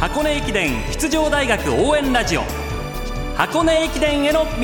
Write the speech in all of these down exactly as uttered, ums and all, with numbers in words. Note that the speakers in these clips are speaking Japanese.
箱根駅伝出場大学応援ラジオ、箱根駅伝への道。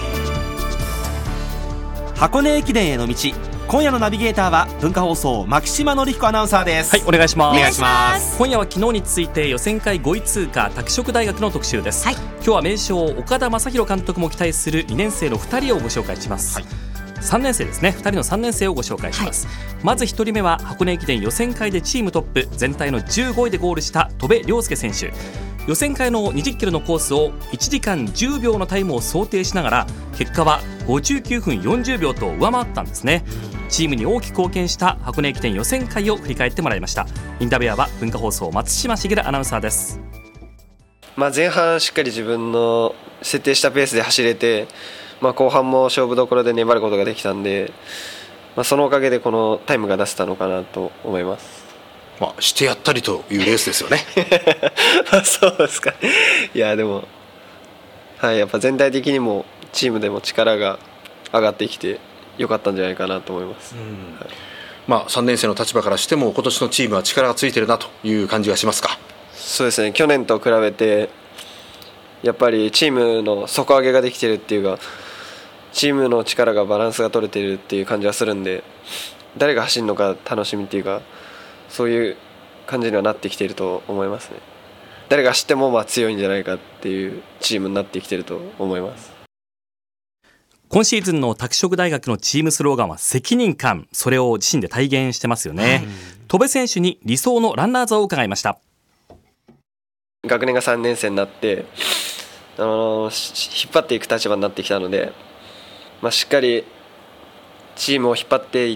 箱根駅伝への道、今夜のナビゲーターは文化放送牧島紀彦アナウンサーです。 はい、お願いします。 お願いします。 今夜は昨日に続いて予選会ごい通過拓殖大学の特集です、はい、今日は名将岡田正博監督も期待するにねん生のふたりをご紹介します、はい、さんねん生ですね。ふたりのさんねん生をご紹介します、はい、まずひとりめは箱根駅伝予選会でチームトップ、全体のじゅうごいでゴールした戸部良介選手。予選会のにじゅっキロのコースをいちじかんじゅうびょうのタイムを想定しながら、結果はごじゅうきゅうふんよんじゅうびょうと上回ったんですね。チームに大きく貢献した箱根駅伝予選会を振り返ってもらいました。インタビュアーは文化放送松島茂アナウンサーです。 まあ、前半しっかり自分の設定したペースで走れて、まあ、後半も勝負どころで粘ることができたんで、まあ、そのおかげでこのタイムが出せたのかなと思います。 まあ、してやったりというレースですよね。 そうですか。いやでも、はい、やっぱ全体的にもチームでも力が上がってきてよかったんじゃないかなと思います、うんはい。 まあ、さんねん生の立場からしても今年のチームは力がついてるなという感じがしますか。 そうですね、去年と比べてやっぱりチームの底上げができてるっていうか、チームの力がバランスが取れてるっていう感じがするんで、誰が走るのか楽しみっていうか、そういう感じにはなってきていると思いますね。誰が走ってもまあ強いんじゃないかっていうチームになってきていると思います。 今シーズンの拓殖大学のチームスローガンは責任感、それを自身で体現してますよね、はい、戸部選手に理想のランナー像を伺いました。 学年がさんねん生になってあの引っ張っていく立場になってきたので、まあ、しっかりチームを引っ張っていって、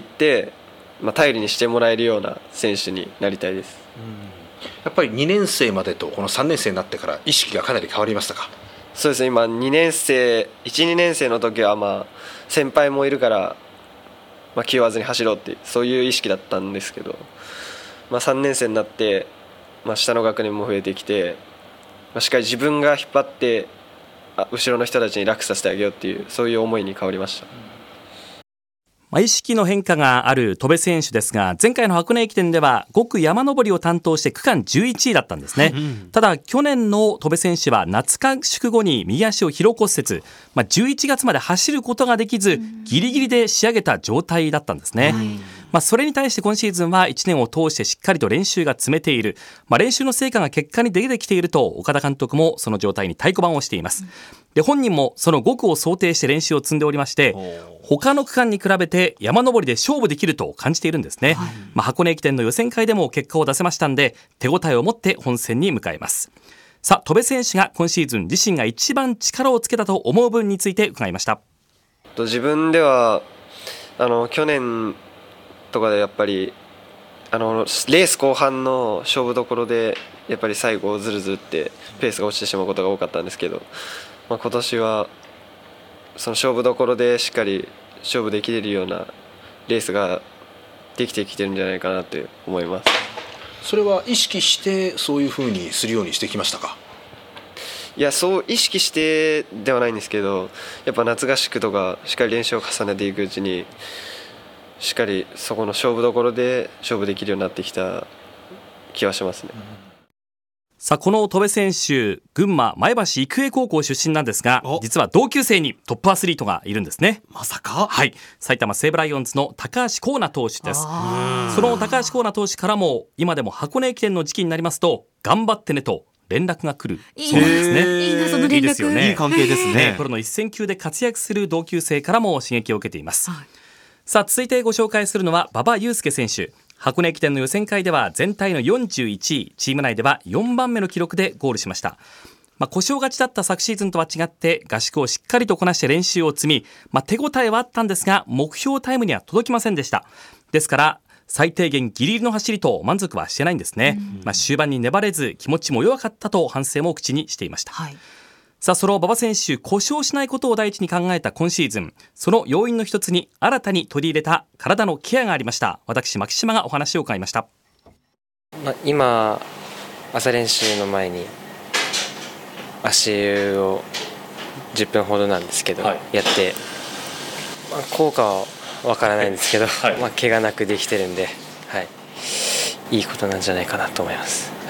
まあ、頼りにしてもらえるような選手になりたいです。 うん、やっぱりにねん生までとこのさんねん生になってから意識がかなり変わりましたか。 そうですね、今にねん生いち、にねん生の時はまあ先輩もいるから、まあ、気負わずに走ろうってそういう意識だったんですけど、まあ、さんねん生になって、まあ、下の学年も増えてきて、まあ、しっかり自分が引っ張ってあ後ろの人たちに楽させてあげようっていうそういう思いに変わりました。 まあ、意識の変化がある戸部選手ですが、前回の箱根駅伝ではごく山登りを担当して区間じゅういちいだったんですね、うん、ただ去年の戸部選手は夏合宿後に右足を疲労骨折、まあ、じゅういちがつまで走ることができずギリギリで仕上げた状態だったんですね、うん、まあ、それに対して今シーズンはいちねんを通してしっかりと練習が積めている、まあ、練習の成果が結果に出てきていると岡田監督もその状態に太鼓判をしています、うん、で本人もそのごくを想定して練習を積んでおりまして、他の区間に比べて山登りで勝負できると感じているんですね、はい。まあ、箱根駅伝の予選会でも結果を出せましたんで、手応えを持って本戦に向かいます。さあ、戸部選手が今シーズン自身が一番力をつけたと思う分について伺いました。 自分ではあの去年とかでやっぱりあのレース後半の勝負どころでやっぱり最後ずるずるってペースが落ちてしまうことが多かったんですけど、まあ、今年はその勝負どころでしっかり勝負できるようなレースができてきてるんじゃないかなと思います。 それは意識してそういう風にするようにしてきましたか。 いや、そう意識してではないんですけど、やっぱ夏合宿とかしっかり練習を重ねていくうちにしっかりそこの勝負どころで勝負できるようになってきた気はしますね、うん。 さあ、この戸部選手、群馬前橋育英高校出身なんですが、実は同級生にトップアスリートがいるんですね。 まさか。 はい、埼玉西武ライオンズの高橋光成投手です。その高橋光成投手からも今でも箱根駅伝の時期になりますと頑張ってねと連絡が来るそうなんですね。 いいな、その連絡。いいですよね。いい関係ですね。 プロの一線級で活躍する同級生からも刺激を受けています、はい。さあ、続いてご紹介するのは馬場雄介選手。箱根駅伝の予選会では全体のよんじゅういちい、チーム内ではよんばんめの記録でゴールしました。まあ、故障がちだった昨シーズンとは違って合宿をしっかりとこなして練習を積み、まあ、手応えはあったんですが目標タイムには届きませんでした。ですから最低限ギリギリの走りと満足はしてないんですね、まあ、終盤に粘れず気持ちも弱かったと反省も口にしていました、はい。さあ、その馬場選手、故障しないことを第一に考えた今シーズン、その要因の一つに新たに取り入れた体のケアがありました。私牧島がお話を伺いました。 まあ、今朝練習の前に足湯をじゅっぷんほどなんですけど、はい、やって、まあ、効果はわからないんですけど、はい、まあ、怪我なくできてるんで、はい、いいことなんじゃないかなと思います、はい。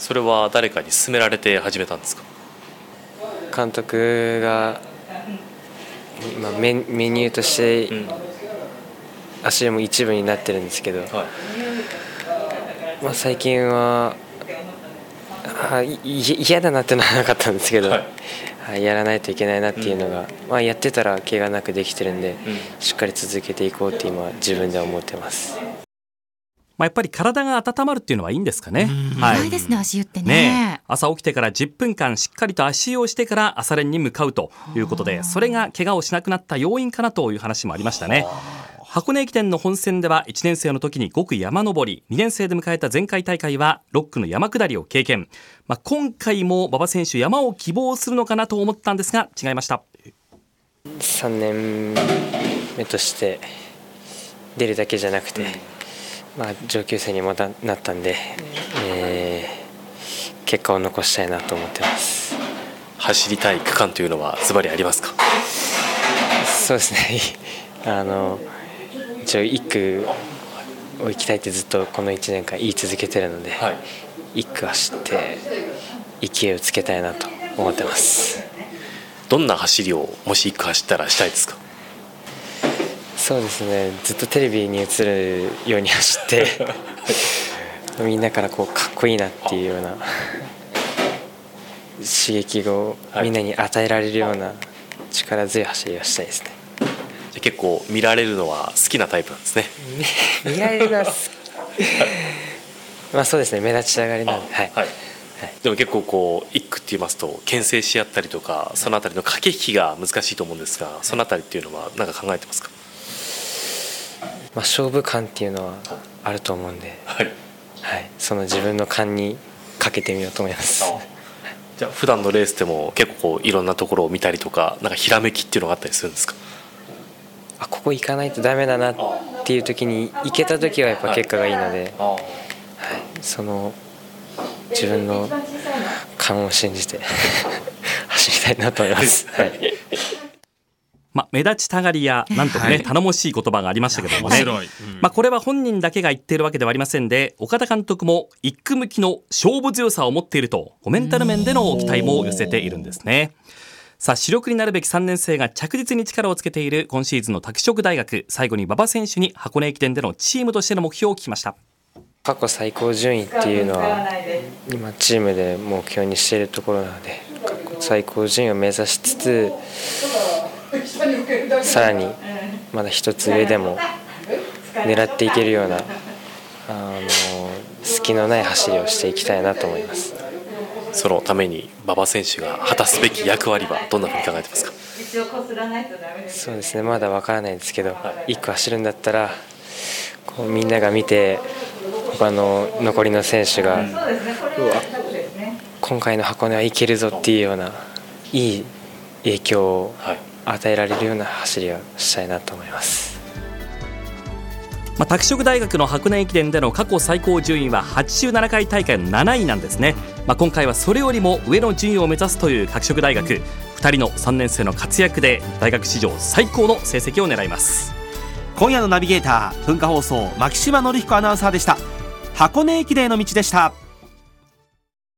それは誰かに勧められて始めたんですか？ 監督が今 メ, メニューとして足湯も一部になってるんですけど、はい、まあ、最近はあい嫌だなってのはなかったんですけど、はいはい、やらないといけないなっていうのが、うん、まあ、やってたら怪我なくできてるんで、うん、しっかり続けていこうって今自分では思ってます。 まあ、やっぱり体が温まるっていうのはいいんですかね。 はい、意外ですね、足湯ってね。 ね、朝起きてからじゅっぷんかんしっかりと足湯をしてから朝練に向かうということで、それが怪我をしなくなった要因かなという話もありましたね。箱根駅伝の本戦ではいちねん生の時にごく山登り、にねん生で迎えた前回大会はろっ区の山下りを経験。まあ、今回も馬場選手山を希望するのかなと思ったんですが違いました。 さんねんめとして出るだけじゃなくて、まあ、上級生にもなったんで、えー、結果を残したいなと思ってます。 走りたい区間というのはズバリありますか？ そうですねあの一応いっ区を行きたいってずっとこのいちねんかん言い続けてるので、はい、いっ区走って勢いをつけたいなと思ってます。 どんな走りをもしいっ区走ったらしたいですか？ そうですね、ずっとテレビに映るように走ってみんなからこうかっこいいなっていうような刺激をみんなに与えられるような力強い走りをしたいですね。 じゃ結構見られるのは好きなタイプなんですね。 見られるのはまあそうですね、目立ちたがりなんで、はいはい、 でも結構こういっ区って言いますと牽制し合ったりとか、そのあたりの駆け引きが難しいと思うんですが、そのあたりっていうのは何か考えてますか？ まあ、勝負感っていうのはあると思うんで、はいはい、その自分の勘にかけてみようと思います。 じゃあ普段のレースでも結構こういろんなところを見たりとか、なんかひらめきっていうのがあったりするんですか？ あ、ここ行かないとダメだなっていう時に行けた時はやっぱ結果がいいので、はいはい、その自分の勘を信じて走りたいなと思います。はい、 まあ、目立ちたがりやなんとかね、はい、頼もしい言葉がありましたけどもね、うん、まあ、これは本人だけが言っているわけではありませんで、岡田監督もいっ区向きの勝負強さを持っているとメンタル面での期待も寄せているんですね。さあ、主力になるべきさんねん生が着実に力をつけている今シーズンの拓殖大学、最後に馬場選手に箱根駅伝でのチームとしての目標を聞きました。 過去最高順位っていうのは今チームで目標にしているところなので、過去最高順位を目指しつつ、さらにまだ一つ上でも狙っていけるようなあの隙のない走りをしていきたいなと思います。 そのために馬場選手が果たすべき役割はどんなふうに考えてますか？ そうですね、まだわからないですけど、いっ区走るんだったらこうみんなが見て、他の残りの選手が、うん、うわ今回の箱根はいけるぞっていうようないい影響を与えられるような走りをしたいなと思います。 まあ、拓殖大学の箱根駅伝での過去最高順位ははちじゅうななかい大会のなないなんですね。まあ、今回はそれよりも上の順位を目指すという拓殖大学、ふたりのさんねん生の活躍で大学史上最高の成績を狙います。 今夜のナビゲーター、文化放送牧島紀彦アナウンサーでした。箱根駅伝への道でした。